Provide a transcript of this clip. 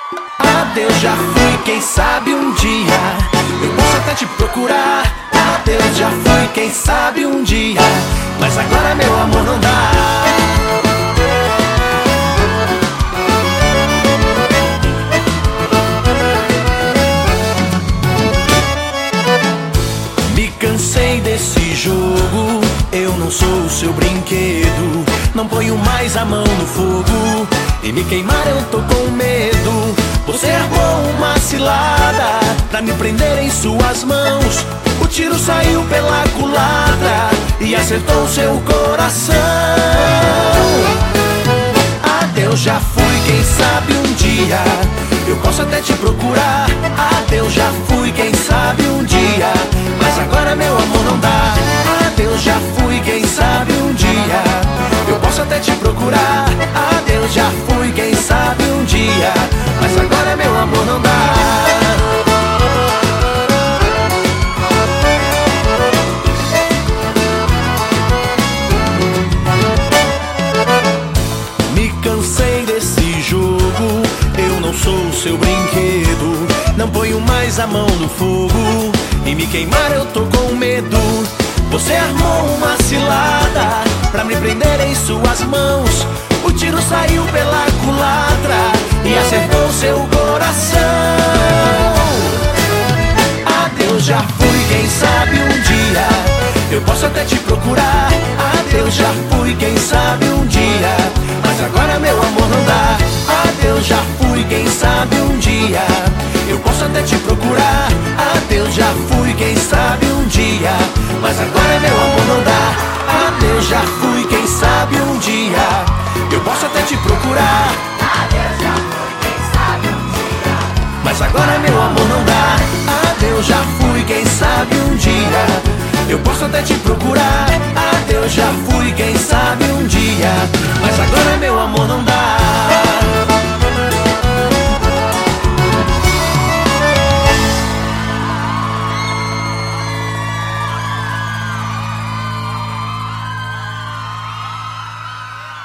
Adeus, já fui, quem sabe um dia eu posso até te procurar. Adeus, já fui, quem sabe um dia, mas agora meu amor não dá. Me cansei desse jogo, eu não sou o seu brinquedo. Não ponho mais a mão no fogo, e me queimar eu tô com medo. Você armou uma cilada pra me prender em suas mãos. O tiro saiu pela culatra e acertou seu coração. Adeus, já fui, quem sabe um dia eu posso até te procurar. Adeus, já fui, quem sabe um dia, mas agora meu amor não dá. Adeus, já fui, quem sabe um dia eu posso até te procurar. Adeus, já fui, quem sabe um dia, mas agora meu amor não dá. Me cansei desse jogo, eu não sou o seu brinquedo. Não ponho mais a mão no fogo, e me queimar eu tô com medo. Você armou uma cilada pra me prender em suas mãos. O tiro saiu pela culatra e acertou seu coração. Adeus, já fui, quem sabe um dia eu posso até te procurar. Adeus, já fui, quem sabe um dia, mas agora meu amor não dá. Adeus, já fui, quem sabe um dia eu posso até te procurar. Adeus, já fui, quem sabe um dia, mas agora meu amor não dá. Adeus, já fui, quem sabe um dia eu posso até te procurar. Adeus, já fui, quem sabe um dia, Mas agora meu amor não dá. Adeus, já fui, quem sabe um dia eu posso até te procurar. Adeus, já fui, quem sabe um dia, mas agora meu amor não dá.